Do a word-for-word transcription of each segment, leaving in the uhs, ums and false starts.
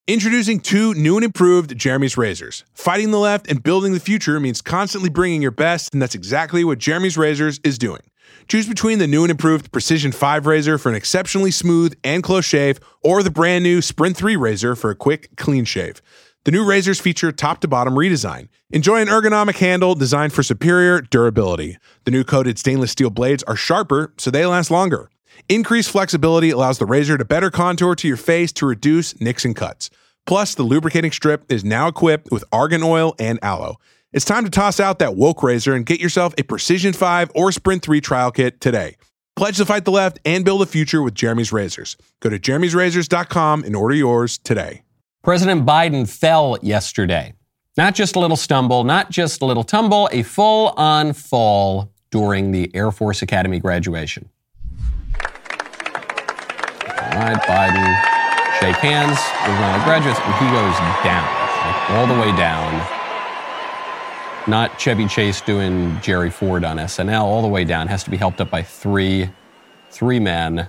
Introducing two new and improved Jeremy's razors. Fighting the left and building the future means constantly bringing your best, and that's exactly what Jeremy's Razors is doing. Choose between the new and improved Precision five razor for an exceptionally smooth and close shave, or the brand new Sprint three razor for a quick, clean shave. The new razors feature top-to-bottom redesign. Enjoy an ergonomic handle designed for superior durability. The new coated stainless steel blades are sharper, so they last longer. Increased flexibility allows the razor to better contour to your face to reduce nicks and cuts. Plus, the lubricating strip is now equipped with argan oil and aloe. It's time to toss out that woke razor and get yourself a Precision five or Sprint three trial kit today. Pledge to fight the left and build a future with Jeremy's Razors. Go to jeremy's razors dot com and order yours today. President Biden fell yesterday. Not just a little stumble, not just a little tumble, a full-on fall during the Air Force Academy graduation. All right, Biden, shake hands with one of the graduates, and he goes down, like all the way down. Not Chevy Chase doing Jerry Ford on S N L, all the way down. Has to be helped up by three, three men.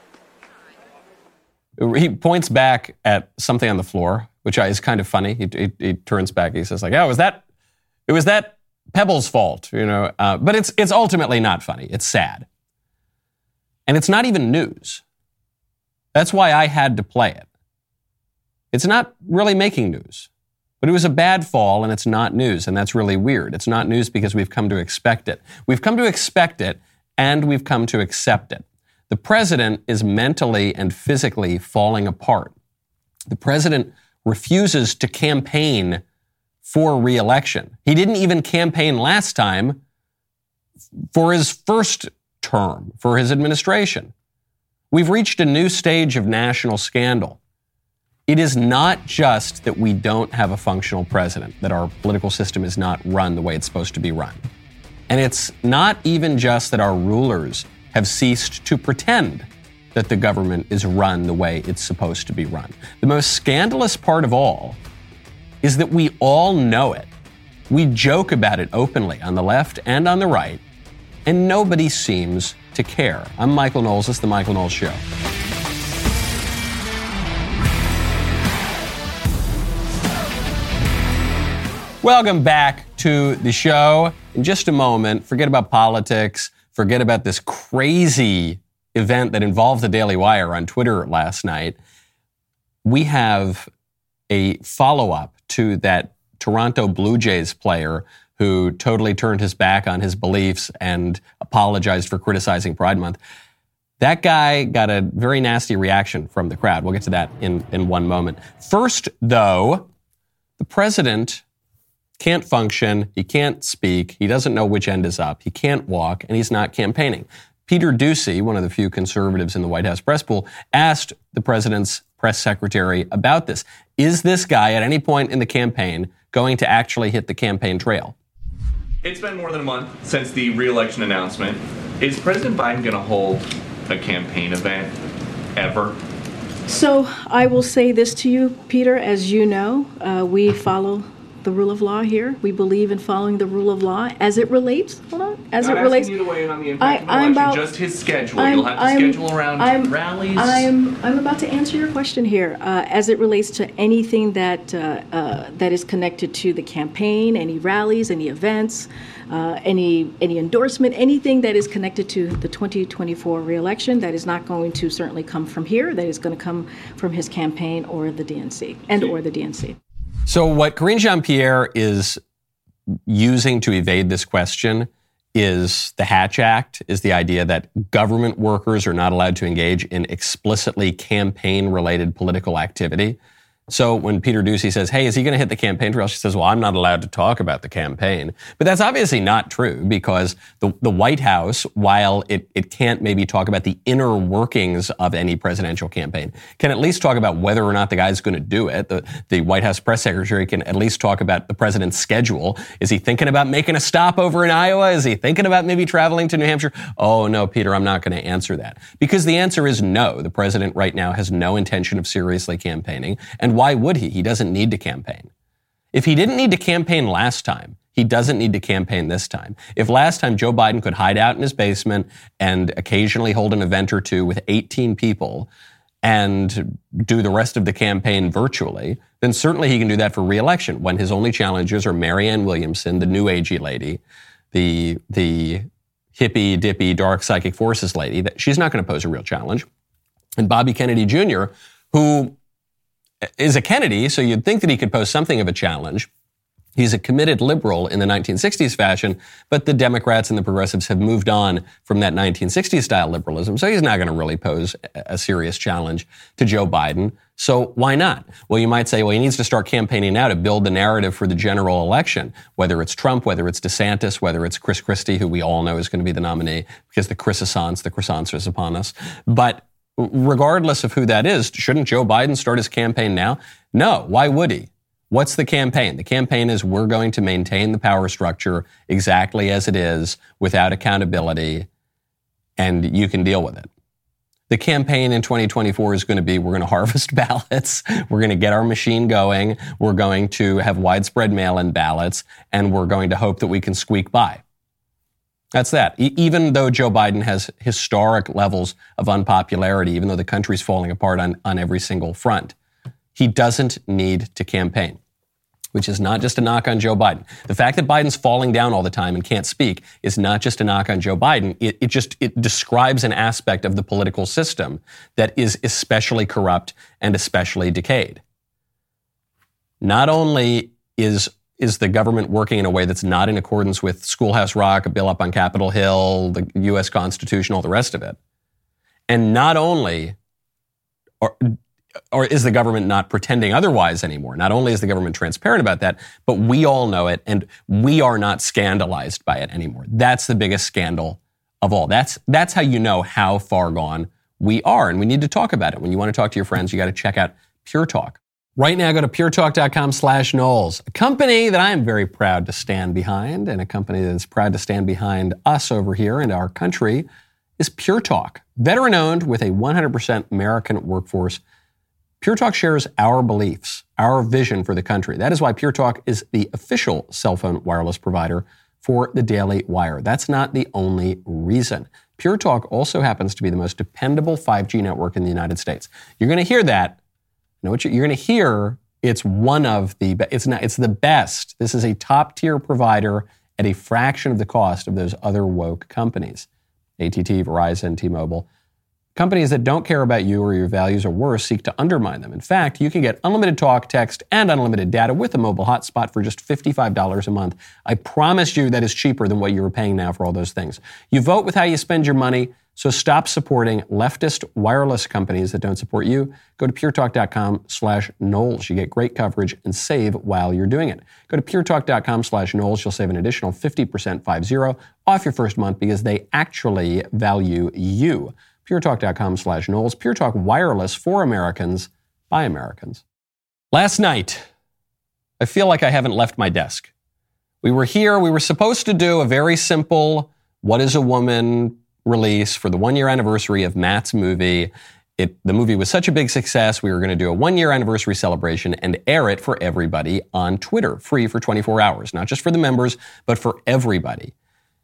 He points back at something on the floor, which is kind of funny. He, he, he turns back. He says, like, "Oh, it was that, it was that Pebble's fault," you know. Uh, but it's it's ultimately not funny. It's sad, and it's not even news. That's why I had to play it. It's not really making news, but it was a bad fall, and it's not news, and that's really weird. It's not news because we've come to expect it. We've come to expect it, and we've come to accept it. The president is mentally and physically falling apart. The president refuses to campaign for re-election. He didn't even campaign last time for his first term, for his administration. We've reached a new stage of national scandal. It is not just that we don't have a functional president, that our political system is not run the way it's supposed to be run. And it's not even just that our rulers have ceased to pretend that the government is run the way it's supposed to be run. The most scandalous part of all is that we all know it. We joke about it openly on the left and on the right, and nobody seems to care. I'm Michael Knowles. This is The Michael Knowles Show. Welcome back to the show. In just a moment, forget about politics, forget about this crazy event that involved the Daily Wire on Twitter last night. We have a follow-up to that Toronto Blue Jays player who totally turned his back on his beliefs and apologized for criticizing Pride Month. That guy got a very nasty reaction from the crowd. We'll get to that in, in one moment. First, though, the president can't function, he can't speak, he doesn't know which end is up, he can't walk, and he's not campaigning. Peter Doocy, one of the few conservatives in the White House press pool, asked the president's press secretary about this. Is this guy at any point in the campaign going to actually hit the campaign trail? It's been more than a month since the re-election announcement. Is President Biden going to hold a campaign event ever? So I will say this to you, Peter. As you know, uh, we follow the rule of law here. We believe in following the rule of law as it relates. Hold on. As Not it relates. You to weigh in on the impact I, of the election, about, just his schedule. I'm, You'll have to I'm, schedule around I'm, rallies. I'm I'm about to answer your question here. Uh, as it relates to anything that uh, uh, that is connected to the campaign, any rallies, any events, uh, any any endorsement, anything that is connected to the twenty twenty-four re-election, that is not going to certainly come from here. That is going to come from his campaign or the D N C and or the D N C. So what Karine Jean-Pierre is using to evade this question is the Hatch Act, is the idea that government workers are not allowed to engage in explicitly campaign-related political activity. So when Peter Doocy says, hey, is he going to hit the campaign trail? She says, well, I'm not allowed to talk about the campaign. But that's obviously not true because the, the White House, while it, it can't maybe talk about the inner workings of any presidential campaign, can at least talk about whether or not the guy's going to do it. The, the White House press secretary can at least talk about the president's schedule. Is he thinking about making a stop over in Iowa? Is he thinking about maybe traveling to New Hampshire? Oh, no, Peter, I'm not going to answer that. Because the answer is no. The president right now has no intention of seriously campaigning. And why would he? He doesn't need to campaign. If he didn't need to campaign last time, he doesn't need to campaign this time. If last time Joe Biden could hide out in his basement and occasionally hold an event or two with eighteen people, and do the rest of the campaign virtually, then certainly he can do that for re-election when his only challengers are Marianne Williamson, the new agey lady, the, the hippy dippy dark psychic forces lady. That she's not going to pose a real challenge. And Bobby Kennedy Junior, who is a Kennedy, so you'd think that he could pose something of a challenge. He's a committed liberal in the nineteen sixties fashion, but the Democrats and the progressives have moved on from that nineteen sixties style liberalism, so he's not going to really pose a serious challenge to Joe Biden. So why not? Well, you might say, well, he needs to start campaigning now to build the narrative for the general election, whether it's Trump, whether it's DeSantis, whether it's Chris Christie, who we all know is going to be the nominee because the Chrisissance, the croissants is upon us. But regardless of who that is, shouldn't Joe Biden start his campaign now? No. Why would he? What's the campaign? The campaign is we're going to maintain the power structure exactly as it is without accountability, and you can deal with it. The campaign in twenty twenty-four is going to be we're going to harvest ballots, we're going to get our machine going, we're going to have widespread mail-in ballots, and we're going to hope that we can squeak by. That's that. E- even though Joe Biden has historic levels of unpopularity, even though the country's falling apart on, on every single front, he doesn't need to campaign, which is not just a knock on Joe Biden. The fact that Biden's falling down all the time and can't speak is not just a knock on Joe Biden. It, it just it describes an aspect of the political system that is especially corrupt and especially decayed. Not only is is the government working in a way that's not in accordance with Schoolhouse Rock, a bill up on Capitol Hill, the U S Constitution, all the rest of it, and not only are Or is the government not pretending otherwise anymore? Not only is the government transparent about that, but we all know it, and we are not scandalized by it anymore. That's the biggest scandal of all. That's that's how you know how far gone we are, and we need to talk about it. When you want to talk to your friends, you got to check out Pure Talk. Right now, go to puretalk.com slash Knowles, a company that I am very proud to stand behind, and a company that is proud to stand behind us over here and our country is Pure Talk. Veteran-owned with a one hundred percent American workforce, Pure Talk shares our beliefs, our vision for the country. That is why Pure Talk is the official cell phone wireless provider for the Daily Wire. That's not the only reason. Pure Talk also happens to be the most dependable five G network in the United States. You're going to hear that. You know what you're, you're going to hear? It's one of the best. It's not. It's the best. This is a top tier provider at a fraction of the cost of those other woke companies, A T T, Verizon, T-Mobile. Companies that don't care about you or your values or worse seek to undermine them. In fact, you can get unlimited talk, text, and unlimited data with a mobile hotspot for just fifty-five dollars a month. I promise you that is cheaper than what you were paying now for all those things. You vote with how you spend your money, so stop supporting leftist wireless companies that don't support you. Go to puretalk.com slash Knowles. You get great coverage and save while you're doing it. Go to puretalk.com slash Knowles. You'll save an additional fifty percent, five zero, off your first month because they actually value you. puretalk.com slash Knowles. Pure Talk Wireless for Americans by Americans. Last night, I feel like I haven't left my desk. We were here. We were supposed to do a very simple What is a Woman release for the one-year anniversary of Matt's movie. It, the movie was such a big success, we were going to do a one-year anniversary celebration and air it for everybody on Twitter, free for twenty-four hours. Not just for the members, but for everybody.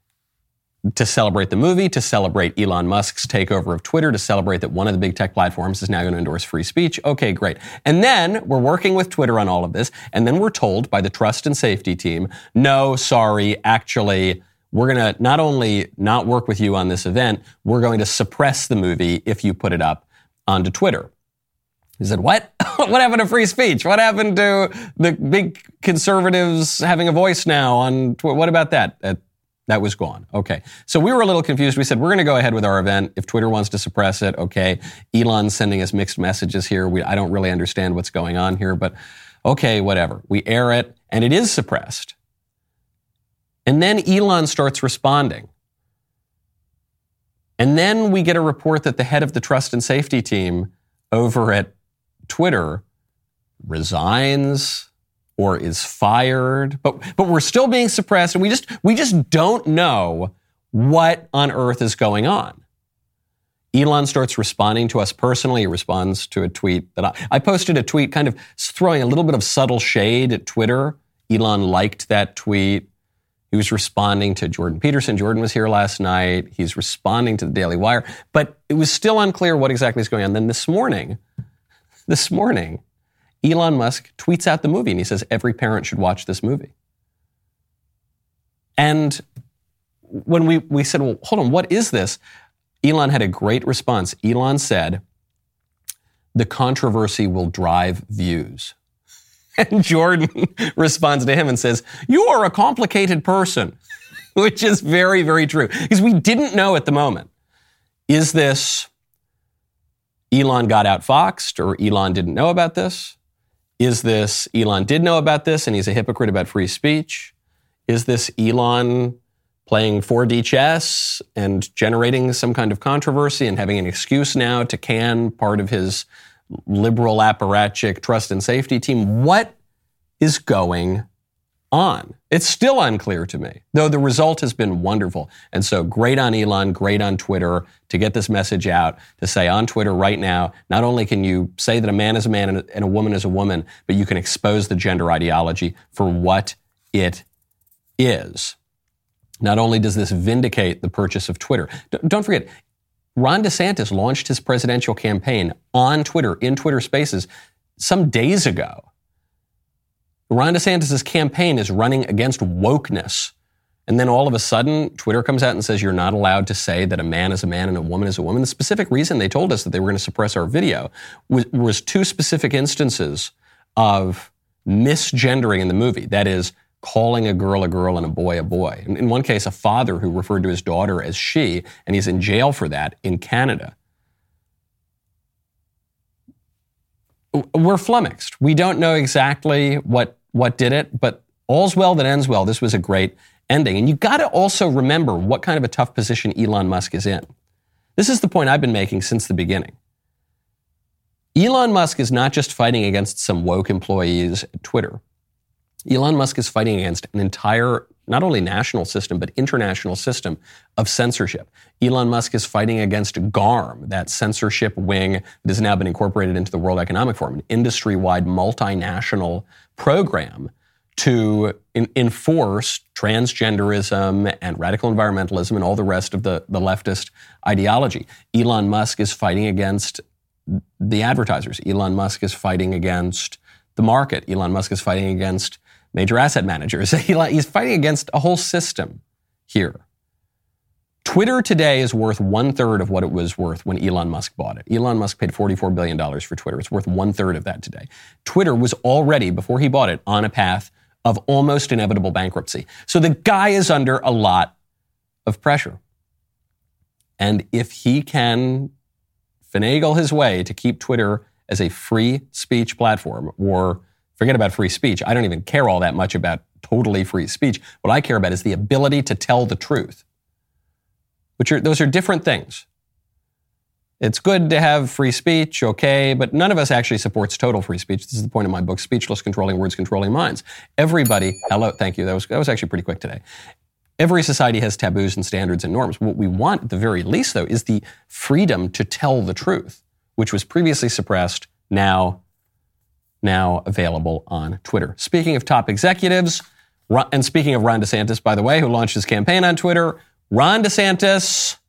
To celebrate the movie, to celebrate Elon Musk's takeover of Twitter, to celebrate that one of the big tech platforms is now going to endorse free speech. Okay, great. And then we're working with Twitter on all of this, and then we're told by the trust and safety team, no, sorry, actually, we're going to not only not work with you on this event, we're going to suppress the movie if you put it up onto Twitter. He said, what? What happened to free speech? What happened to the big conservatives having a voice now on Twitter? What about that? That, that was gone. Okay. So we were a little confused. We said, we're going to go ahead with our event. If Twitter wants to suppress it, okay. Elon's sending us mixed messages here. We, I don't really understand what's going on here, but okay, whatever. We air it, and it is suppressed. And then Elon starts responding. And then we get a report that the head of the trust and safety team over at Twitter resigns or is fired. But but we're still being suppressed, and we just we just don't know what on earth is going on. Elon starts responding to us personally. He responds to a tweet that I, I posted a tweet kind of throwing a little bit of subtle shade at Twitter. Elon liked that tweet. He was responding to Jordan Peterson. Jordan was here last night. He's responding to the Daily Wire. But it was still unclear what exactly is going on. Then this morning, this morning, Elon Musk tweets out the movie and he says, every parent should watch this movie. And when we, we said, well, hold on, what is this? Elon had a great response. Elon said, the controversy will drive views. And Jordan responds to him and says, you are a complicated person, which is very, very true. Because we didn't know at the moment, is this Elon got outfoxed or Elon didn't know about this? Is this Elon did know about this and he's a hypocrite about free speech? Is this Elon playing four D chess and generating some kind of controversy and having an excuse now to can part of his liberal apparatchik trust and safety team? What is going on? It's still unclear to me, though the result has been wonderful. And so great on Elon, great on Twitter to get this message out, to say on Twitter right now, not only can you say that a man is a man and a woman is a woman, but you can expose the gender ideology for what it is. Not only does this vindicate the purchase of Twitter, don't forget, Ron DeSantis launched his presidential campaign on Twitter, in Twitter Spaces, some days ago. Ron DeSantis' campaign is running against wokeness. And then all of a sudden, Twitter comes out and says you're not allowed to say that a man is a man and a woman is a woman. The specific reason they told us that they were going to suppress our video was, was two specific instances of misgendering in the movie. That is, calling a girl a girl and a boy a boy. In, in one case, a father who referred to his daughter as she, and he's in jail for that in Canada. We're flummoxed. We don't know exactly what, what did it, but all's well that ends well. This was a great ending. And you got to also remember what kind of a tough position Elon Musk is in. This is the point I've been making since the beginning. Elon Musk is not just fighting against some woke employees at Twitter. Elon Musk is fighting against an entire, not only national system, but international system of censorship. Elon Musk is fighting against GARM, that censorship wing that has now been incorporated into the World Economic Forum, an industry-wide multinational program to in, enforce transgenderism and radical environmentalism and all the rest of the, the leftist ideology. Elon Musk is fighting against the advertisers. Elon Musk is fighting against the market. Elon Musk is fighting against major asset managers. He's fighting against a whole system here. Twitter today is worth one third of what it was worth when Elon Musk bought it. Elon Musk paid forty-four billion dollars for Twitter. It's worth one third of that today. Twitter was already, before he bought it, on a path of almost inevitable bankruptcy. So the guy is under a lot of pressure. And if he can finagle his way to keep Twitter as a free speech platform, or forget about free speech. I don't even care all that much about totally free speech. What I care about is the ability to tell the truth, which are, those are different things. It's good to have free speech, okay, but none of us actually supports total free speech. This is the point of my book, Speechless, Controlling Words, Controlling Minds. Everybody, hello, thank you. That was, that was actually pretty quick today. Every society has taboos and standards and norms. What we want, at the very least, though, is the freedom to tell the truth, which was previously suppressed, now, now available on Twitter. Speaking of top executives, and speaking of Ron DeSantis, by the way, who launched his campaign on Twitter, Ron DeSantis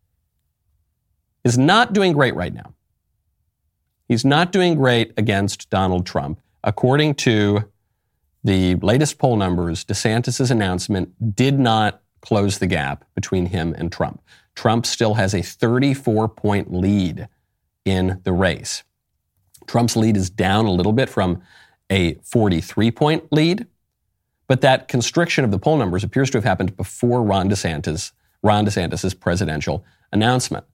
is not doing great right now. He's not doing great against Donald Trump. According to the latest poll numbers, DeSantis' announcement did not close the gap between him and Trump. Trump still has a thirty-four point lead in the race. Trump's lead is down a little bit from a forty-three point lead, but that constriction of the poll numbers appears to have happened before Ron DeSantis, Ron DeSantis' presidential announcement.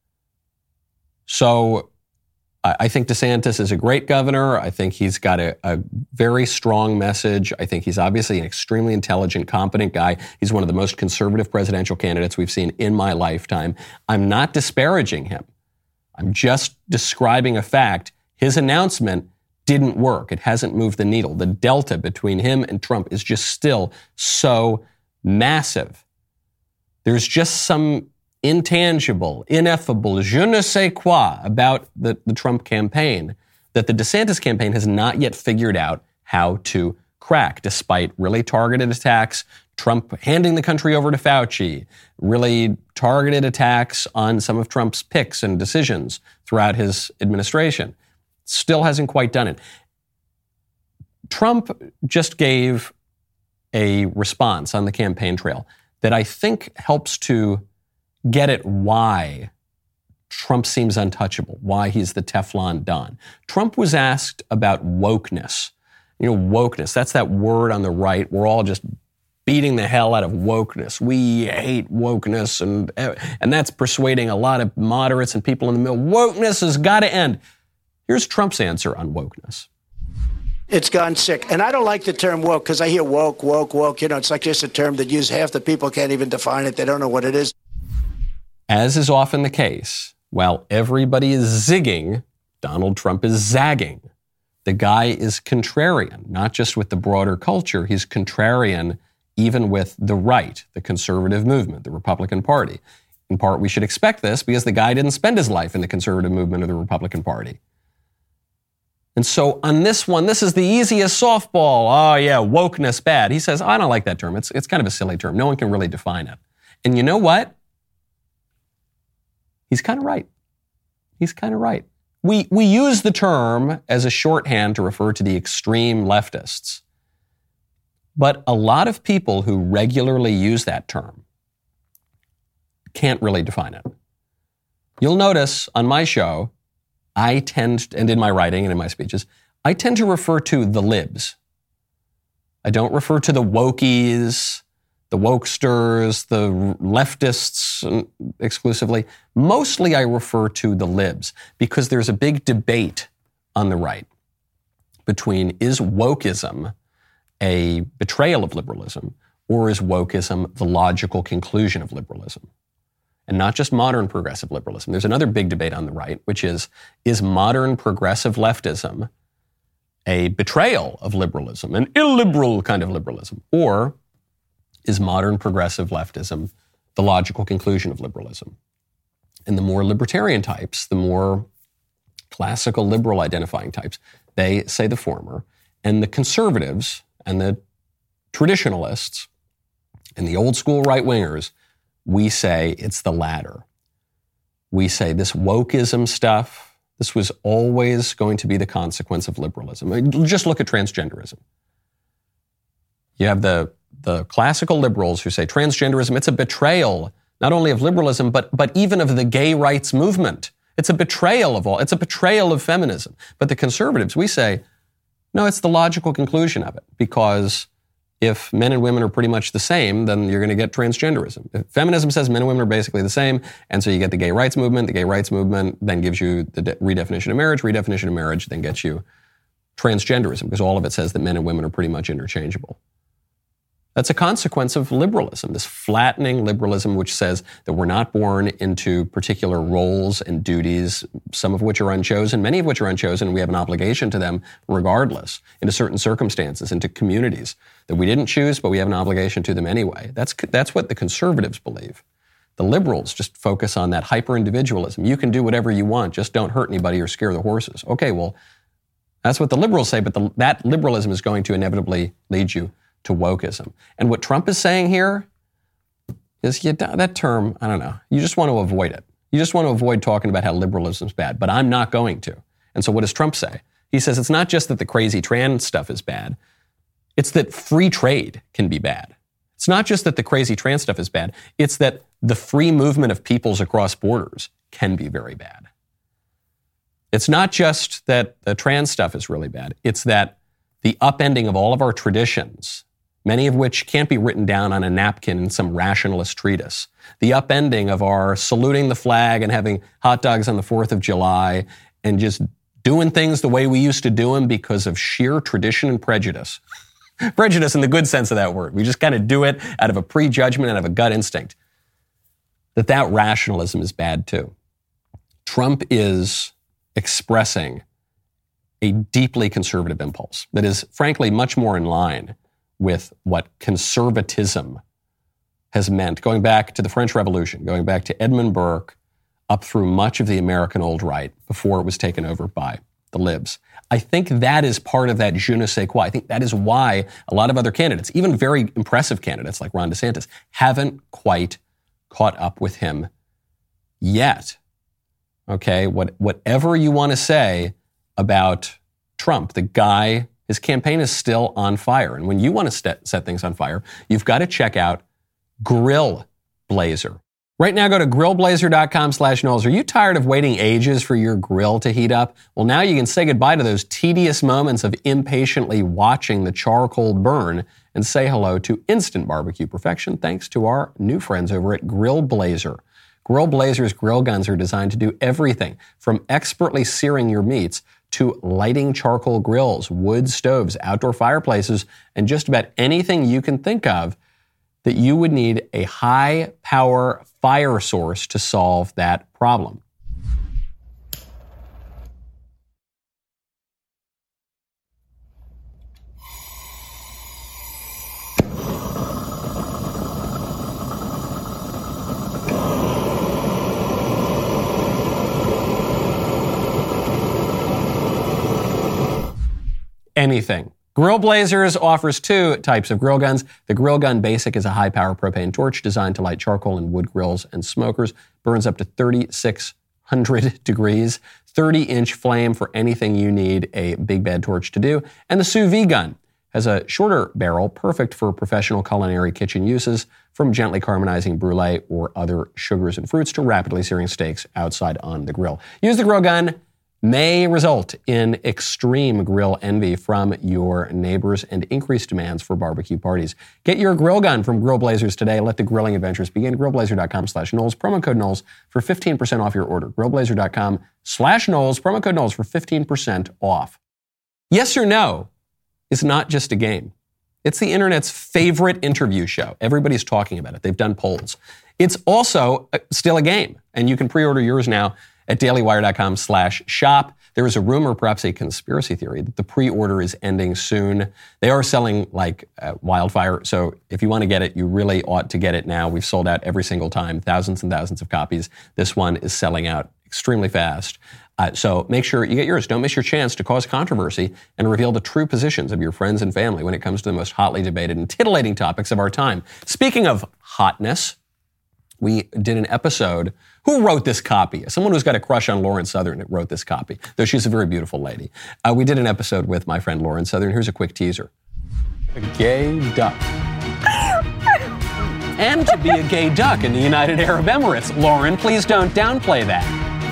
So I think DeSantis is a great governor. I think he's got a, a very strong message. I think he's obviously an extremely intelligent, competent guy. He's one of the most conservative presidential candidates we've seen in my lifetime. I'm not disparaging him. I'm just describing a fact. His announcement didn't work. It hasn't moved the needle. The delta between him and Trump is just still so massive. There's just some intangible, ineffable, je ne sais quoi about the, the Trump campaign that the DeSantis campaign has not yet figured out how to crack, despite really targeted attacks, Trump handing the country over to Fauci, really targeted attacks on some of Trump's picks and decisions throughout his administration. Still hasn't quite done it. Trump just gave a response on the campaign trail that I think helps to get at why Trump seems untouchable, why he's the Teflon Don. Trump was asked about wokeness. You know, wokeness, that's that word on the right. We're all just beating the hell out of wokeness. We hate wokeness, and, and that's persuading a lot of moderates and people in the middle. Wokeness has got to end. Here's Trump's answer on wokeness. It's gone sick. And I don't like the term woke because I hear woke, woke, woke. You know, it's like just a term that use half the people can't even define it. They don't know what it is. As is often the case, while everybody is zigging, Donald Trump is zagging. The guy is contrarian, not just with the broader culture. He's contrarian even with the right, the conservative movement, the Republican Party. In part, we should expect this because the guy didn't spend his life in the conservative movement or the Republican Party. And so on this one, this is the easiest softball. Oh, yeah, wokeness bad. He says, I don't like that term. It's, it's kind of a silly term. No one can really define it. And you know what? He's kind of right. He's kind of right. We, we use the term as a shorthand to refer to the extreme leftists. But a lot of people who regularly use that term can't really define it. You'll notice on my show, I tend, and in my writing and in my speeches, I tend to refer to the libs. I don't refer to the wokies, the wokesters, the leftists exclusively. Mostly I refer to the libs because there's a big debate on the right between is wokeism a betrayal of liberalism or is wokeism the logical conclusion of liberalism? And not just modern progressive liberalism. There's another big debate on the right, which is, is modern progressive leftism a betrayal of liberalism, an illiberal kind of liberalism? Or is modern progressive leftism the logical conclusion of liberalism? And the more libertarian types, the more classical liberal identifying types, they say the former. And the conservatives and the traditionalists and the old school right-wingers, we say it's the latter. We say this wokeism stuff, this was always going to be the consequence of liberalism. I mean, just look at transgenderism. You have the, the classical liberals who say transgenderism, it's a betrayal, not only of liberalism, but, but even of the gay rights movement. It's a betrayal of all, it's a betrayal of feminism. But the conservatives, we say, no, it's the logical conclusion of it, because if men and women are pretty much the same, then you're going to get transgenderism. If feminism says men and women are basically the same, and so you get the gay rights movement. The gay rights movement then gives you the de- redefinition of marriage. Redefinition of marriage then gets you transgenderism, because all of it says that men and women are pretty much interchangeable. That's a consequence of liberalism, this flattening liberalism which says that we're not born into particular roles and duties, some of which are unchosen, many of which are unchosen, and we have an obligation to them regardless, into certain circumstances, into communities that we didn't choose, but we have an obligation to them anyway. That's, that's what the conservatives believe. The liberals just focus on that hyper-individualism. You can do whatever you want, just don't hurt anybody or scare the horses. Okay, well, that's what the liberals say, but the, that liberalism is going to inevitably lead you to wokeism. And what Trump is saying here is, you, that term, I don't know, you just want to avoid it. You just want to avoid talking about how liberalism is bad, but I'm not going to. And so what does Trump say? He says it's not just that the crazy trans stuff is bad, it's that free trade can be bad. It's not just that the crazy trans stuff is bad, it's that the free movement of peoples across borders can be very bad. It's not just that the trans stuff is really bad, it's that the upending of all of our traditions, many of which can't be written down on a napkin in some rationalist treatise. The upending of our saluting the flag and having hot dogs on the fourth of July and just doing things the way we used to do them because of sheer tradition and prejudice. Prejudice in the good sense of that word. We just kind of do it out of a prejudgment, out of a gut instinct. That that rationalism is bad too. Trump is expressing a deeply conservative impulse that is, frankly, much more in line with what conservatism has meant, going back to the French Revolution, going back to Edmund Burke, up through much of the American old right before it was taken over by the libs. I think that is part of that je ne sais quoi. I think that is why a lot of other candidates, even very impressive candidates like Ron DeSantis, haven't quite caught up with him yet. Okay, what, whatever you want to say about Trump, the guy, his campaign is still on fire. And when you want to st- set things on fire, you've got to check out Grill Blazer. Right now, go to grillblazer.com slash Knowles. Are you tired of waiting ages for your grill to heat up? Well, now you can say goodbye to those tedious moments of impatiently watching the charcoal burn and say hello to instant barbecue perfection thanks to our new friends over at Grill Blazer. Grill Blazer's grill guns are designed to do everything from expertly searing your meats to lighting charcoal grills, wood stoves, outdoor fireplaces, and just about anything you can think of that you would need a high-power fire source to solve that problem. Anything. Grill Blazers offers two types of grill guns. The Grill Gun Basic is a high-power propane torch designed to light charcoal in wood grills and smokers. Burns up to thirty-six hundred degrees. thirty-inch flame for anything you need a big bad torch to do. And the Sous Vide Gun has a shorter barrel, perfect for professional culinary kitchen uses, from gently caramelizing brulee or other sugars and fruits to rapidly searing steaks outside on the grill. Use the Grill Gun may result in extreme grill envy from your neighbors and increased demands for barbecue parties. Get your grill gun from Grill Blazers today. Let the grilling adventures begin. grillblazer.com slash Knowles. Promo code Knowles for fifteen percent off your order. grillblazer.com slash Knowles. Promo code Knowles for fifteen percent off. Yes or No is not just a game. It's the internet's favorite interview show. Everybody's talking about it. They've done polls. It's also still a game, and you can pre-order yours now at dailywire.com slash shop. There is a rumor, perhaps a conspiracy theory, that the pre-order is ending soon. They are selling like uh, wildfire, so if you want to get it, you really ought to get it now. We've sold out every single time, thousands and thousands of copies. This one is selling out extremely fast. Uh, so make sure you get yours. Don't miss your chance to cause controversy and reveal the true positions of your friends and family when it comes to the most hotly debated and titillating topics of our time. Speaking of hotness, we did an episode. Who wrote this copy? Someone who's got a crush on Lauren Southern wrote this copy, though she's a very beautiful lady. Uh, we did an episode with my friend Lauren Southern. Here's a quick teaser. A gay duck. And to be a gay duck in the United Arab Emirates. Lauren, please don't downplay that.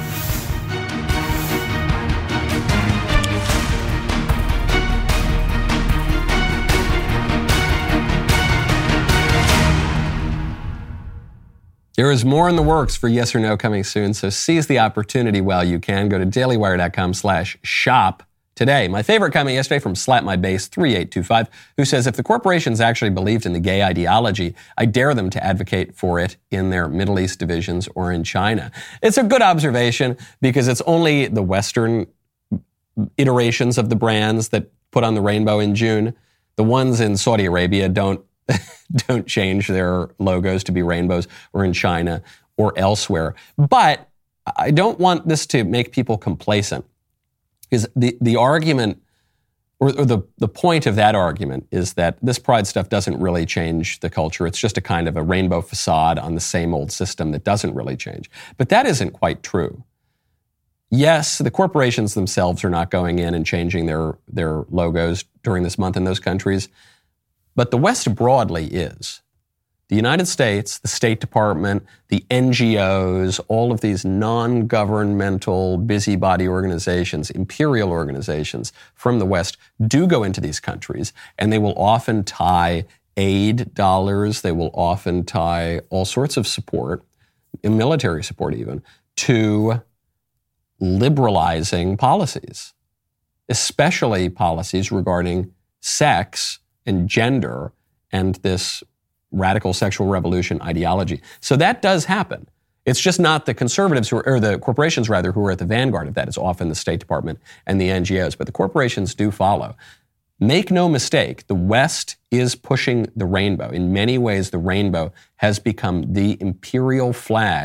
There is more in the works for Yes or No coming soon, so seize the opportunity while you can. Go to dailywire.com slash shop today. My favorite comment yesterday from Slap My Bass three eight two five, who says, if the corporations actually believed in the gay ideology, I dare them to advocate for it in their Middle East divisions or in China. It's a good observation because it's only the Western iterations of the brands that put on the rainbow in June. The ones in Saudi Arabia don't don't change their logos to be rainbows, or in China or elsewhere. But I don't want this to make people complacent, because the, the argument or, or the, the point of that argument is that this pride stuff doesn't really change the culture. It's just a kind of a rainbow facade on the same old system that doesn't really change. But that isn't quite true. Yes, the corporations themselves are not going in and changing their, their logos during this month in those countries. But the West broadly is. The United States, the State Department, the N G Os, all of these non-governmental busybody organizations, imperial organizations from the West do go into these countries, and they will often tie aid dollars, they will often tie all sorts of support, military support even, to liberalizing policies, especially policies regarding sex and gender and this radical sexual revolution ideology. So that does happen. It's just not the conservatives who are, or the corporations rather, who are at the vanguard of that. It's often the State Department and the N G Os, but the corporations do follow. Make no mistake, the West is pushing the rainbow. In many ways, the rainbow has become the imperial flag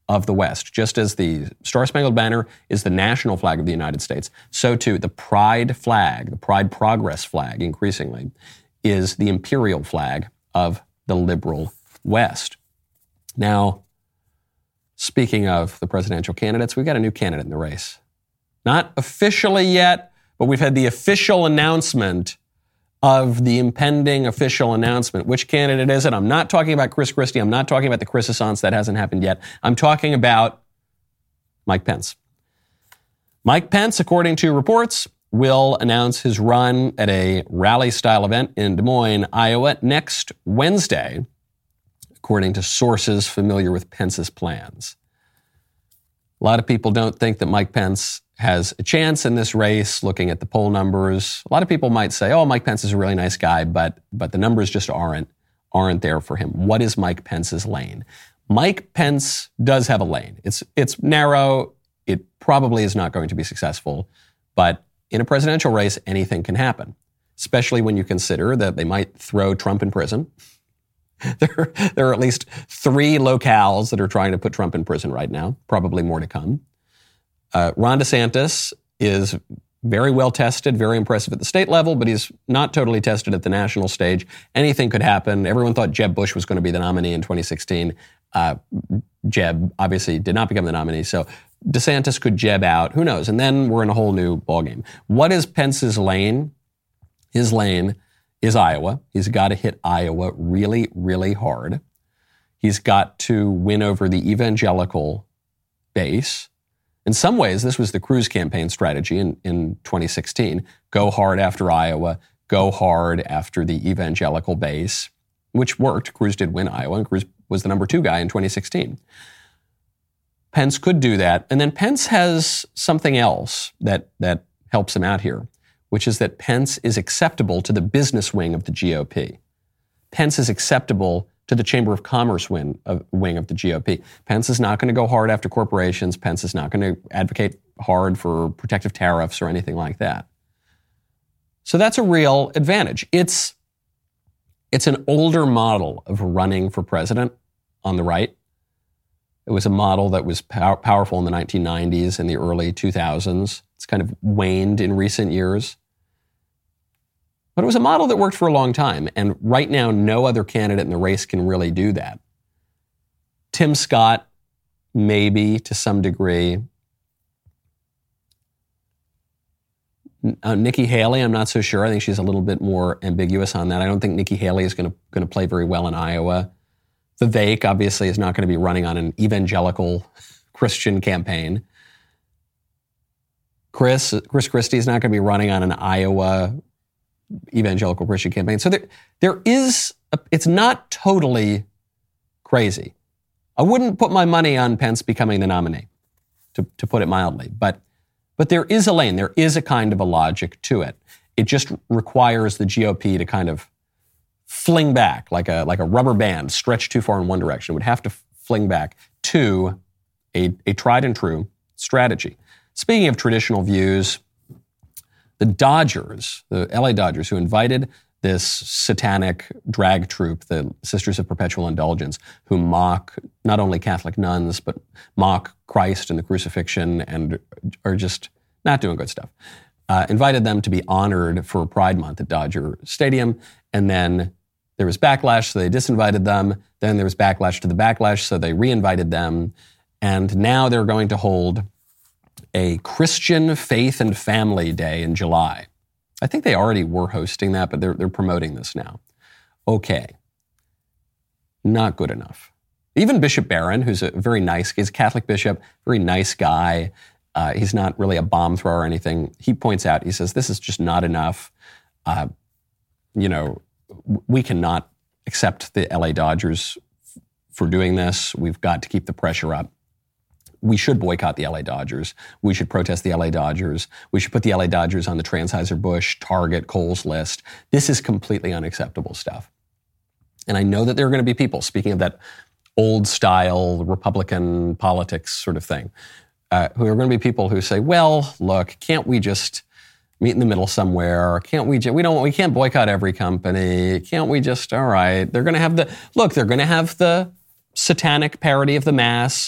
of the West. Just as the Star-Spangled Banner is the national flag of the United States, so too the Pride flag, the Pride Progress flag, increasingly, is the imperial flag of the liberal West. Now, speaking of the presidential candidates, we've got a new candidate in the race. Not officially yet, but we've had the official announcement of the impending official announcement. Which candidate is it? I'm not talking about Chris Christie. I'm not talking about the Chrisissance. That hasn't happened yet. I'm talking about Mike Pence. Mike Pence, according to reports, will announce his run at a rally-style event in Des Moines, Iowa, next Wednesday, according to sources familiar with Pence's plans. A lot of people don't think that Mike Pence has a chance in this race, looking at the poll numbers. A lot of people might say, oh, Mike Pence is a really nice guy, but but the numbers just aren't, aren't there for him. What is Mike Pence's lane? Mike Pence does have a lane. It's, it's narrow. It probably is not going to be successful. But in a presidential race, anything can happen, especially when you consider that they might throw Trump in prison. There, there are at least three locales that are trying to put Trump in prison right now, probably more to come. Uh, Ron DeSantis is very well tested, very impressive at the state level, but he's not totally tested at the national stage. Anything could happen. Everyone thought Jeb Bush was going to be the nominee in twenty sixteen. Uh, Jeb obviously did not become the nominee, so DeSantis could Jeb out. Who knows? And then we're in a whole new ballgame. What is Pence's lane? His lane is Iowa. He's got to hit Iowa really, really hard. He's got to win over the evangelical base. In some ways, this was the Cruz campaign strategy in, in twenty sixteen. Go hard after Iowa, go hard after the evangelical base, which worked. Cruz did win Iowa, and Cruz was the number two guy in twenty sixteen. Pence could do that. And then Pence has something else that, that helps him out here, which is that Pence is acceptable to the business wing of the G O P. Pence is acceptable to the Chamber of Commerce wing of, wing of the G O P. Pence is not going to go hard after corporations. Pence is not going to advocate hard for protective tariffs or anything like that. So that's a real advantage. It's, it's an older model of running for president on the right. It was a model that was pow- powerful in the nineteen nineties and the early two thousands. It's kind of waned in recent years. But it was a model that worked for a long time, and right now, no other candidate in the race can really do that. Tim Scott, maybe to some degree. Uh, Nikki Haley, I'm not so sure. I think she's a little bit more ambiguous on that. I don't think Nikki Haley is going to going to play very well in Iowa. Vivek, obviously, is not going to be running on an evangelical Christian campaign. Chris, Chris Christie is not going to be running on an Iowa evangelical Christian campaign. So there, there is, a, it's not totally crazy. I wouldn't put my money on Pence becoming the nominee, to, to put it mildly. But, but there is a lane. There is a kind of a logic to it. It just requires the G O P to kind of fling back like a, like a rubber band, stretch too far in one direction. It would have to fling back to a, a tried and true strategy. Speaking of traditional views, the Dodgers, the L A Dodgers, who invited this satanic drag troupe, the Sisters of Perpetual Indulgence, who mock not only Catholic nuns, but mock Christ and the crucifixion and are just not doing good stuff, uh, invited them to be honored for Pride Month at Dodger Stadium. And then there was backlash, so they disinvited them. Then there was backlash to the backlash, so they reinvited them. And now they're going to hold a Christian Faith and Family Day in July. I think they already were hosting that, but they're, they're promoting this now. Okay. Not good enough. Even Bishop Barron, who's a very nice, he's a Catholic bishop, very nice guy. Uh, he's not really a bomb thrower or anything. He points out, he says, this is just not enough. Uh, you know, we cannot accept the L A Dodgers f- for doing this. We've got to keep the pressure up. We should boycott the L A Dodgers. We should protest the L A Dodgers. We should put the L A Dodgers on the Anheuser-Busch, Target, Kohl's list. This is completely unacceptable stuff. And I know that there are going to be people, speaking of that old-style Republican politics sort of thing, uh, who are going to be people who say, well, look, can't we just meet in the middle somewhere? Can't we, ju- we don't, we can't boycott every company. Can't we just, all right, they're going to have the, look, they're going to have the satanic parody of the Mass.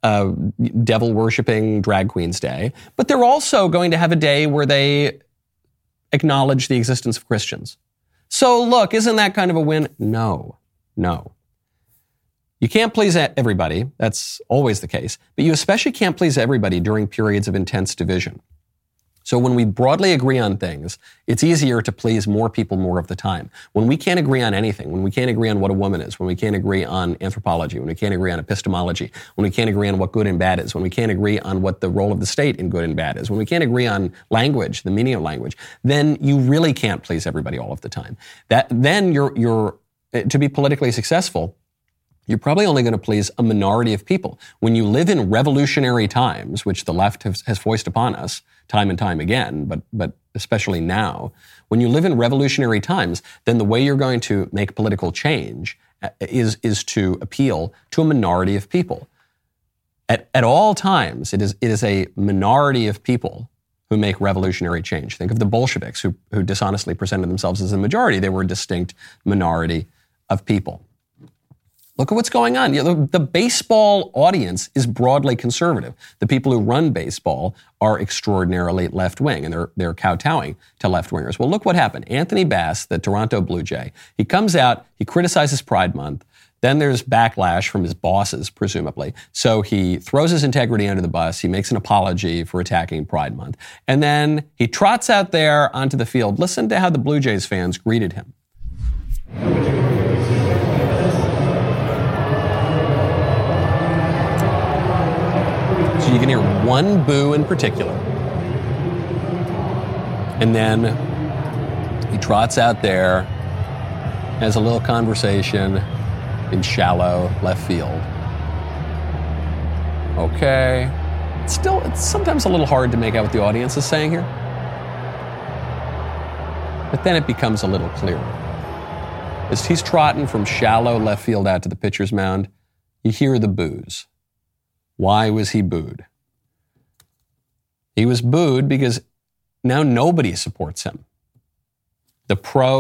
uh, devil-worshipping drag queens day, but they're also going to have a day where they acknowledge the existence of Christians. So look, isn't that kind of a win? No, no. You can't please everybody. That's always the case. But you especially can't please everybody during periods of intense division. So when we broadly agree on things, it's easier to please more people more of the time. When we can't agree on anything, when we can't agree on what a woman is, when we can't agree on anthropology, when we can't agree on epistemology, when we can't agree on what good and bad is, when we can't agree on what the role of the state in good and bad is, when we can't agree on language, the meaning of language, then you really can't please everybody all of the time. That then you're you're to be politically successful, you're probably only going to please a minority of people. When you live in revolutionary times, which the left has, has foisted upon us time and time again, but but especially now, when you live in revolutionary times, then the way you're going to make political change is, is to appeal to a minority of people. At, at all times, it is, it is a minority of people who make revolutionary change. Think of the Bolsheviks, who, who dishonestly presented themselves as a majority. They were a distinct minority of people. Look at what's going on. You know, the, the baseball audience is broadly conservative. The people who run baseball are extraordinarily left-wing, and they're, they're kowtowing to left-wingers. Well, look what happened. Anthony Bass, the Toronto Blue Jay, he comes out, he criticizes Pride Month. Then there's backlash from his bosses, presumably. So he throws his integrity under the bus. He makes an apology for attacking Pride Month. And then he trots out there onto the field. Listen to how the Blue Jays fans greeted him. So you can hear one boo in particular. And then he trots out there, has a little conversation in shallow left field. Okay. It's still, it's sometimes a little hard to make out what the audience is saying here. But then it becomes a little clearer. As he's trotting from shallow left field out to the pitcher's mound, you hear the boos. Why was he booed? He was booed because now nobody supports him. The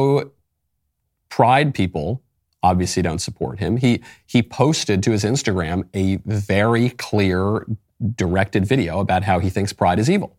pro-Pride people obviously don't support him. He, he posted to his Instagram a very clear, directed video about how he thinks Pride is evil.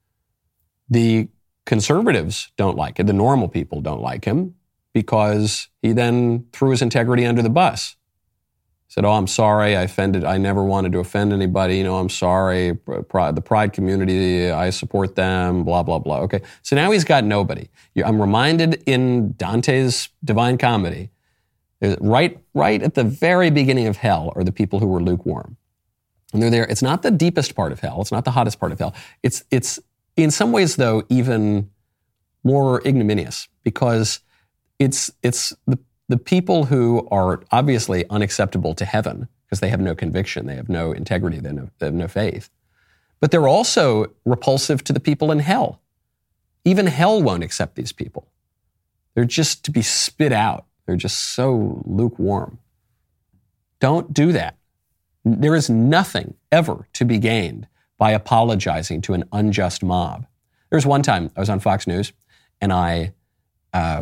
The conservatives don't like it. The normal people don't like him because he then threw his integrity under the bus. Said, oh, I'm sorry, I offended, I never wanted to offend anybody, you know, I'm sorry, pride, the Pride community, I support them, blah, blah, blah. Okay, so now he's got nobody. I'm reminded in Dante's Divine Comedy, right, right at the very beginning of hell are the people who were lukewarm. And they're there, it's not the deepest part of hell, it's not the hottest part of hell. It's, it's in some ways, though, even more ignominious because it's, it's the The people who are obviously unacceptable to heaven because they have no conviction, they have no integrity, they have no, they have no faith. But they're also repulsive to the people in hell. Even hell won't accept these people. They're just to be spit out. They're just so lukewarm. Don't do that. There is nothing ever to be gained by apologizing to an unjust mob. There was one time I was on Fox News and I... Uh,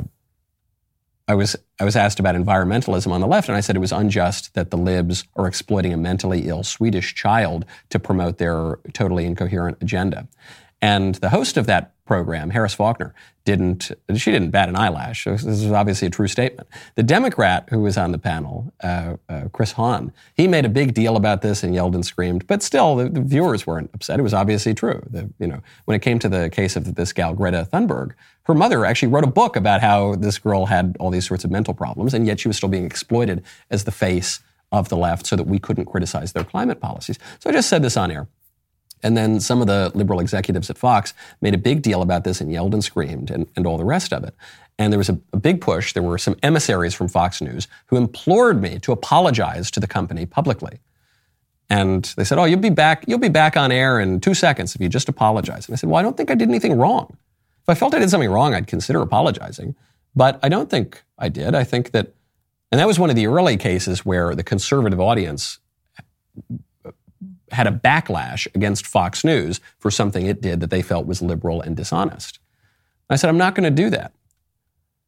I was I was asked about environmentalism on the left, and I said it was unjust that the libs are exploiting a mentally ill Swedish child to promote their totally incoherent agenda. And the host of that program, Harris Faulkner, didn't, she didn't bat an eyelash. This is obviously a true statement. The Democrat who was on the panel, uh, uh, Chris Hahn, he made a big deal about this and yelled and screamed, but still the, the viewers weren't upset. It was obviously true. The, you know, when it came to the case of this gal, Greta Thunberg, her mother actually wrote a book about how this girl had all these sorts of mental problems, and yet she was still being exploited as the face of the left so that we couldn't criticize their climate policies. So I just said this on air. And then some of the liberal executives at Fox made a big deal about this and yelled and screamed and, and all the rest of it. And there was a, a big push. There were some emissaries from Fox News who implored me to apologize to the company publicly. And they said, oh, you'll be back, you'll be back on air in two seconds if you just apologize. And I said, well, I don't think I did anything wrong. If I felt I did something wrong, I'd consider apologizing. But I don't think I did. I think that, and that was one of the early cases where the conservative audience had a backlash against Fox News for something it did that they felt was liberal and dishonest. I said, I'm not going to do that.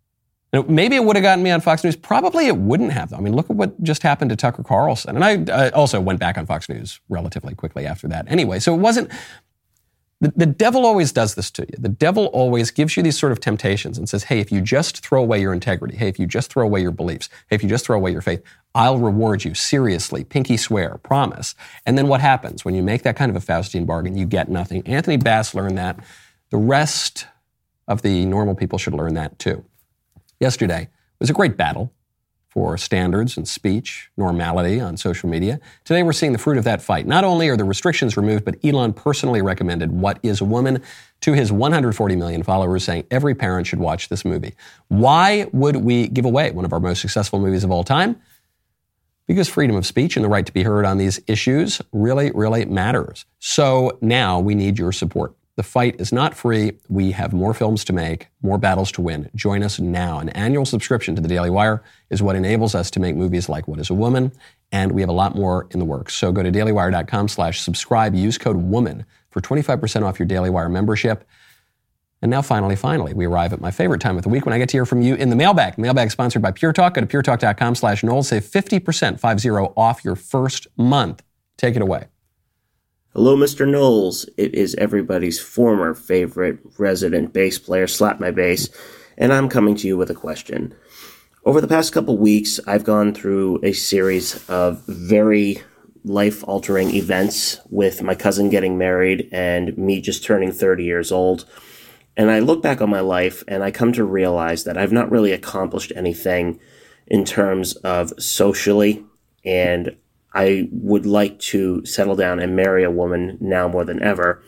And maybe it would have gotten me on Fox News. Probably it wouldn't have, though. I mean, look at what just happened to Tucker Carlson. And I, I also went back on Fox News relatively quickly after that. Anyway, so it wasn't... The, the devil always does this to you. The devil always gives you these sort of temptations and says, hey, if you just throw away your integrity, hey, if you just throw away your beliefs, hey, if you just throw away your faith, I'll reward you seriously, pinky swear, promise. And then what happens? When you make that kind of a Faustian bargain, you get nothing. Anthony Bass learned that. The rest of the normal people should learn that too. Yesterday was a great battle for standards and speech, normality on social media. Today we're seeing the fruit of that fight. Not only are the restrictions removed, but Elon personally recommended What is a Woman to his one hundred forty million followers, saying every parent should watch this movie. Why would we give away one of our most successful movies of all time? Because freedom of speech and the right to be heard on these issues really, really matters. So now we need your support. The fight is not free. We have more films to make, more battles to win. Join us now. An annual subscription to the Daily Wire is what enables us to make movies like What is a Woman? And we have a lot more in the works. So go to dailywire.com slash subscribe. Use code WOMAN for twenty-five percent off your Daily Wire membership. And now finally, finally, we arrive at my favorite time of the week when I get to hear from you in the mailbag. Mailbag sponsored by Pure Talk. Go to puretalk.com slash Knowles. Save fifty percent, five zero, off your first month. Take it away. Hello, Mister Knowles. It is everybody's former favorite resident bass player, Slap My Bass, and I'm coming to you with a question. Over the past couple weeks, I've gone through a series of very life-altering events with my cousin getting married and me just turning thirty years old. And I look back on my life and I come to realize that I've not really accomplished anything in terms of socially, and I would like to settle down and marry a woman now more than ever,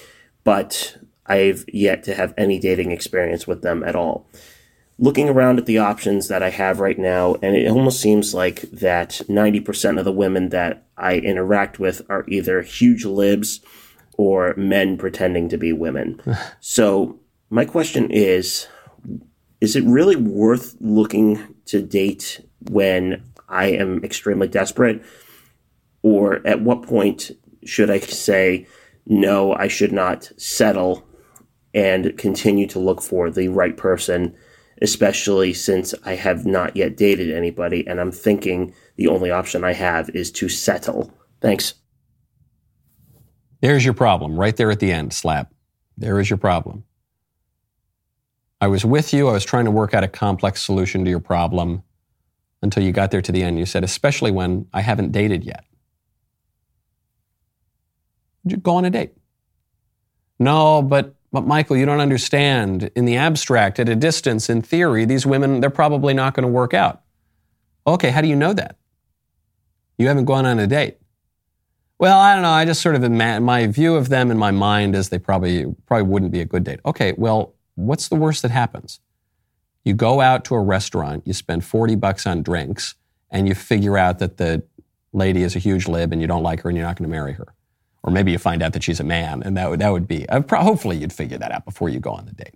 but I've yet to have any dating experience with them at all. Looking around at the options that I have right now, and it almost seems like that ninety percent of the women that I interact with are either huge libs or men pretending to be women. So my question is, is it really worth looking to date when I am extremely desperate? Or at what point should I say, no, I should not settle and continue to look for the right person, especially since I have not yet dated anybody and I'm thinking the only option I have is to settle? Thanks. There's your problem, right there at the end, Slap. There is your problem. I was with you. I was trying to work out a complex solution to your problem until you got there to the end. You said, especially when I haven't dated yet. Go on a date. No, but, but Michael, you don't understand. In the abstract, at a distance, in theory, these women, they're probably not going to work out. Okay, how do you know that? You haven't gone on a date. Well, I don't know. I just sort of, ima- my view of them in my mind is they probably, probably wouldn't be a good date. Okay, well, what's the worst that happens? You go out to a restaurant, you spend forty bucks on drinks, and you figure out that the lady is a huge lib and you don't like her and you're not going to marry her. Or maybe you find out that she's a man, and that would, that would be, uh, pro- hopefully you'd figure that out before you go on the date.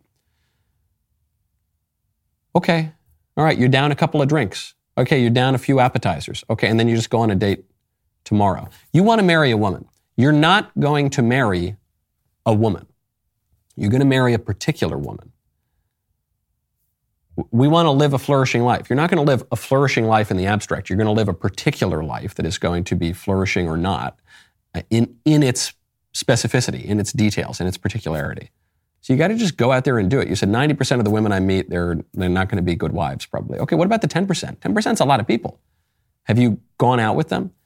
Okay, all right, you're down a couple of drinks. Okay, you're down a few appetizers. Okay, and then you just go on a date tomorrow. You want to marry a woman. You're not going to marry a woman. You're going to marry a particular woman. We want to live a flourishing life. You're not going to live a flourishing life in the abstract. You're going to live a particular life that is going to be flourishing or not. In, in its specificity, in its details, in its particularity. So you got to just go out there and do it. You said ninety percent of the women I meet, they're, they're not going to be good wives, probably. Okay, what about the ten percent? ten percent is a lot of people. Have you gone out with them?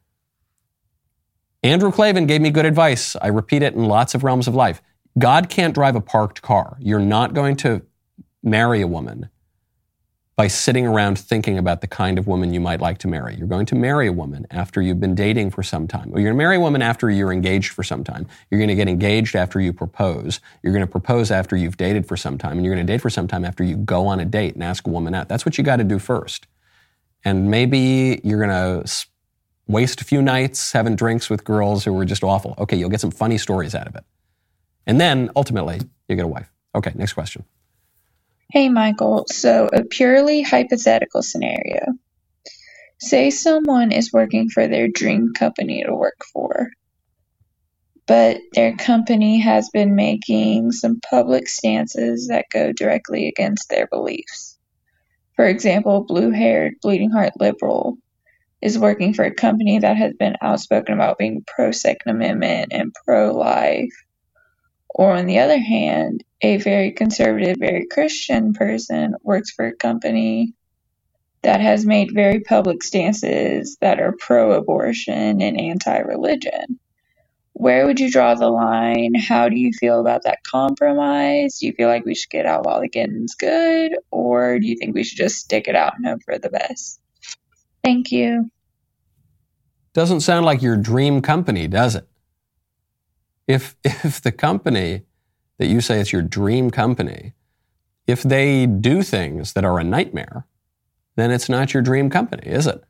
Andrew Klavan gave me good advice. I repeat it in lots of realms of life. God can't drive a parked car. You're not going to marry a woman by sitting around thinking about the kind of woman you might like to marry. You're going to marry a woman after you've been dating for some time. Or you're going to marry a woman after you're engaged for some time. You're going to get engaged after you propose. You're going to propose after you've dated for some time. And you're going to date for some time after you go on a date and ask a woman out. That's what you got to do first. And maybe you're going to waste a few nights having drinks with girls who were just awful. Okay, you'll get some funny stories out of it. And then, ultimately, you get a wife. Okay, next question. Hey, Michael. So, a purely hypothetical scenario. Say someone is working for their dream company to work for, but their company has been making some public stances that go directly against their beliefs. For example, blue-haired, bleeding-heart liberal is working for a company that has been outspoken about being pro-Second Amendment and pro-life. Or on the other hand, a very conservative, very Christian person works for a company that has made very public stances that are pro-abortion and anti-religion. Where would you draw the line? How do you feel about that compromise? Do you feel like we should get out while the getting's good? Or do you think we should just stick it out and hope for the best? Thank you. Doesn't sound like your dream company, does it? If if the company that you say is your dream company, if they do things that are a nightmare, then it's not your dream company, is it?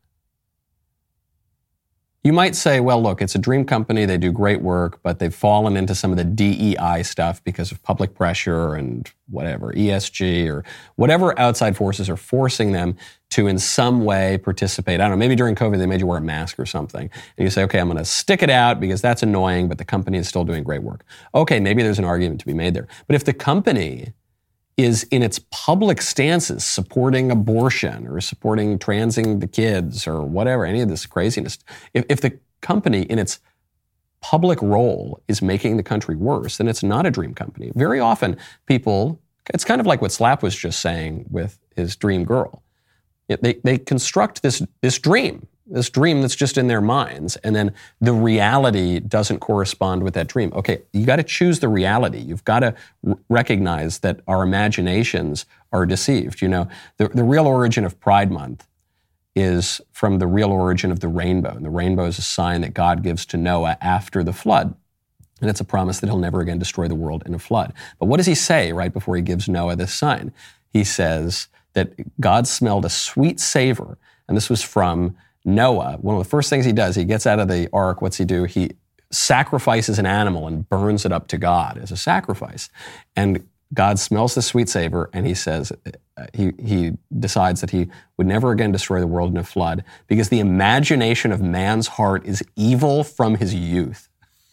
You might say, well, look, it's a dream company, they do great work, but they've fallen into some of the D E I stuff because of public pressure and whatever, E S G or whatever outside forces are forcing them to in some way participate. I don't know, maybe during COVID they made you wear a mask or something. And you say, okay, I'm going to stick it out because that's annoying, but the company is still doing great work. Okay, maybe there's an argument to be made there. But if the company is in its public stances supporting abortion or supporting transing the kids or whatever, any of this craziness, if, if the company in its public role is making the country worse, then it's not a dream company. Very often people, it's kind of like what Slap was just saying with his dream girl. It, they, they construct this, this dream, this dream that's just in their minds, and then the reality doesn't correspond with that dream. Okay, you got to choose the reality. You've got to r- recognize that our imaginations are deceived. You know, the, the real origin of Pride Month is from the real origin of the rainbow. And the rainbow is a sign that God gives to Noah after the flood. And it's a promise that he'll never again destroy the world in a flood. But what does he say right before he gives Noah this sign? He says that God smelled a sweet savor. And this was from Noah. One of the first things he does, he gets out of the ark. What's he do? He sacrifices an animal and burns it up to God as a sacrifice. And God smells the sweet savor, and he says, uh, he, he decides that he would never again destroy the world in a flood because the imagination of man's heart is evil from his youth.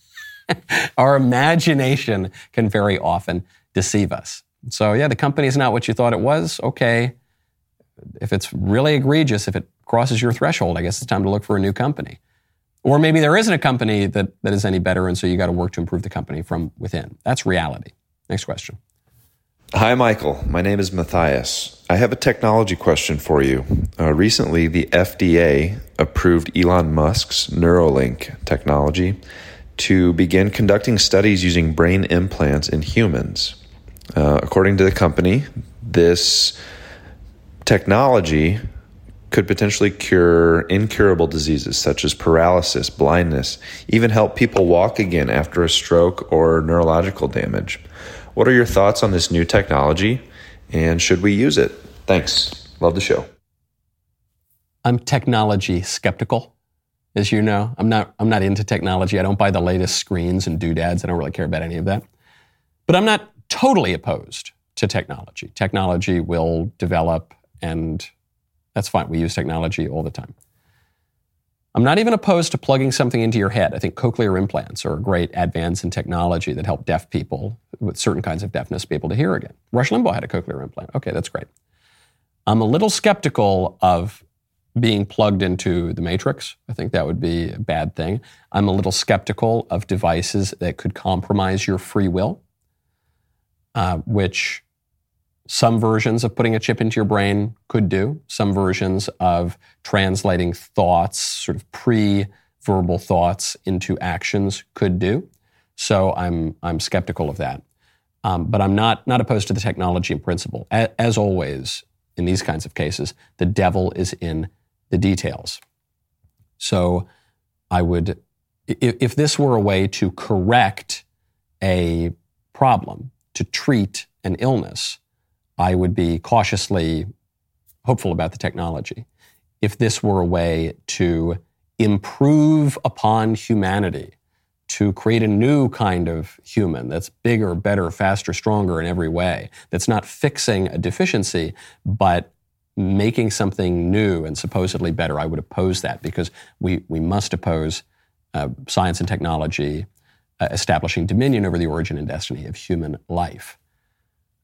Our imagination can very often deceive us. So yeah, the company is not what you thought it was. Okay. If it's really egregious, if it crosses your threshold, I guess it's time to look for a new company. Or maybe there isn't a company that, that is any better, and so you got to work to improve the company from within. That's reality. Next question. Hi, Michael. My name is Matthias. I have a technology question for you. Uh, recently, the F D A approved Elon Musk's Neuralink technology to begin conducting studies using brain implants in humans. Uh, according to the company, this technology could potentially cure incurable diseases such as paralysis, blindness, even help people walk again after a stroke or neurological damage. What are your thoughts on this new technology, and should we use it? Thanks. Love the show. I'm technology skeptical, as you know. I'm not I'm not into technology. I don't buy the latest screens and doodads. I don't really care about any of that. But I'm not totally opposed to technology. Technology will develop, and that's fine. We use technology all the time. I'm not even opposed to plugging something into your head. I think cochlear implants are a great advance in technology that help deaf people with certain kinds of deafness be able to hear again. Rush Limbaugh had a cochlear implant. Okay, that's great. I'm a little skeptical of being plugged into the Matrix. I think that would be a bad thing. I'm a little skeptical of devices that could compromise your free will, uh, which some versions of putting a chip into your brain could do. Some versions of translating thoughts, sort of pre-verbal thoughts, into actions could do. So I'm I'm skeptical of that. Um, but I'm not not opposed to the technology in principle. As, as always, in these kinds of cases, the devil is in the details. So I would, if, if this were a way to correct a problem, to treat an illness, I would be cautiously hopeful about the technology. If this were a way to improve upon humanity, to create a new kind of human that's bigger, better, faster, stronger in every way, that's not fixing a deficiency, but making something new and supposedly better, I would oppose that, because we, we must oppose uh, science and technology uh, establishing dominion over the origin and destiny of human life.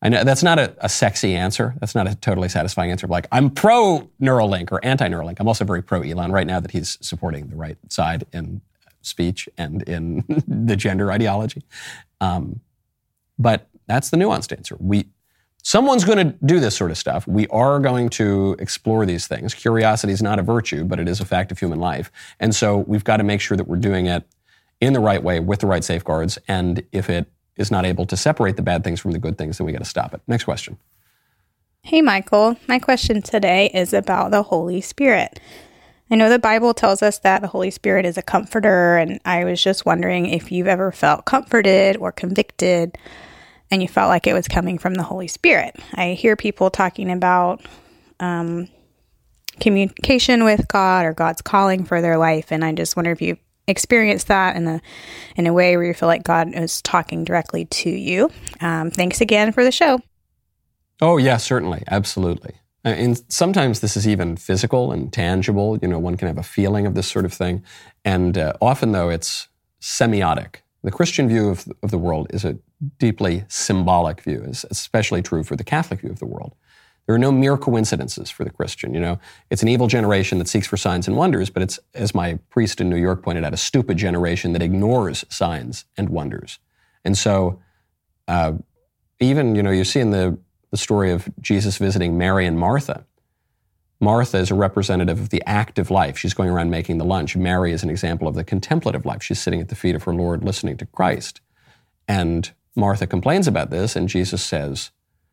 I know that's not a, a sexy answer. That's not a totally satisfying answer. Like, I'm pro Neuralink or anti Neuralink. I'm also very pro Elon right now that he's supporting the right side in speech and in the gender ideology. Um, but that's the nuanced answer. We, someone's going to do this sort of stuff. We are going to explore these things. Curiosity is not a virtue, but it is a fact of human life. And so we've got to make sure that we're doing it in the right way with the right safeguards. And if it is not able to separate the bad things from the good things, then we got to stop it. Next question. Hey, Michael. My question today is about the Holy Spirit. I know the Bible tells us that the Holy Spirit is a comforter, and I was just wondering if you've ever felt comforted or convicted and you felt like it was coming from the Holy Spirit. I hear people talking about um, communication with God or God's calling for their life, and I just wonder if you've experienced that in a in a way where you feel like God is talking directly to you. Um, thanks again for the show. Oh, yeah, certainly. Absolutely. And sometimes this is even physical and tangible. You know, one can have a feeling of this sort of thing. And uh, often, though, it's semiotic. The Christian view of, of the world is a deeply symbolic view. It's especially true for the Catholic view of the world. There are no mere coincidences for the Christian. You know, it's an evil generation that seeks for signs and wonders, but it's, as my priest in New York pointed out, a stupid generation that ignores signs and wonders. And so uh, even, you know, you see in the the story of Jesus visiting Mary and Martha. Martha is a representative of the active life. She's going around making the lunch. Mary is an example of the contemplative life. She's sitting at the feet of her Lord, listening to Christ. And Martha complains about this, and Jesus says,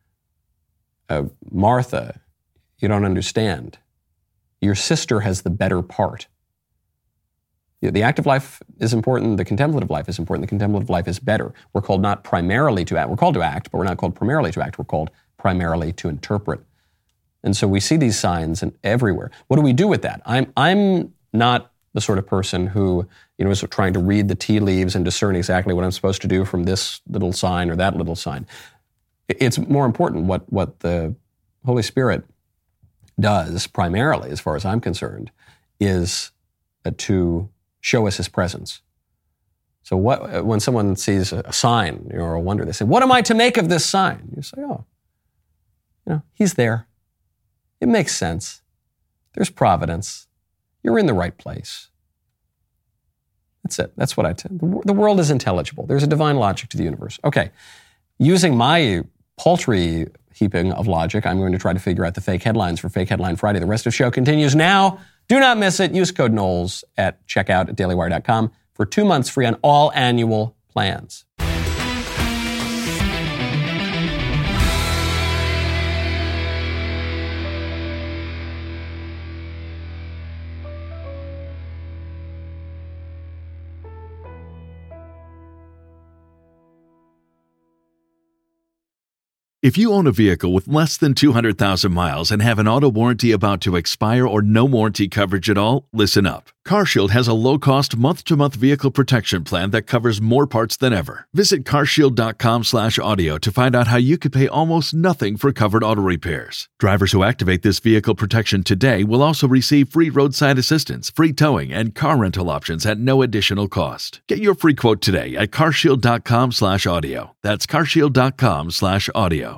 uh, Martha, you don't understand. Your sister has the better part. The active life is important. The contemplative life is important. The contemplative life is better. We're called not primarily to act. We're called to act, but we're not called primarily to act. We're called primarily to interpret. And so we see these signs and everywhere. What do we do with that? I'm I'm not the sort of person who, you know, is trying to read the tea leaves and discern exactly what I'm supposed to do from this little sign or that little sign. It's more important what what the Holy Spirit does primarily, as far as I'm concerned, is uh, to show us his presence. So what when someone sees a sign or a wonder, they say, what am I to make of this sign? You say, oh, you know, he's there. It makes sense. There's providence. You're in the right place. That's it. That's what I tell. The, the world is intelligible. There's a divine logic to the universe. Okay. Using my paltry heaping of logic, I'm going to try to figure out the fake headlines for Fake Headline Friday. The rest of the show continues now. Do not miss it. Use code Knowles at checkout at daily wire dot com for two months free on all annual plans. If you own a vehicle with less than two hundred thousand miles and have an auto warranty about to expire or no warranty coverage at all, listen up. CarShield has a low-cost month-to-month vehicle protection plan that covers more parts than ever. Visit carshield.com slash audio to find out how you could pay almost nothing for covered auto repairs. Drivers who activate this vehicle protection today will also receive free roadside assistance, free towing, and car rental options at no additional cost. Get your free quote today at carshield.com slash audio. That's carshield.com slash audio.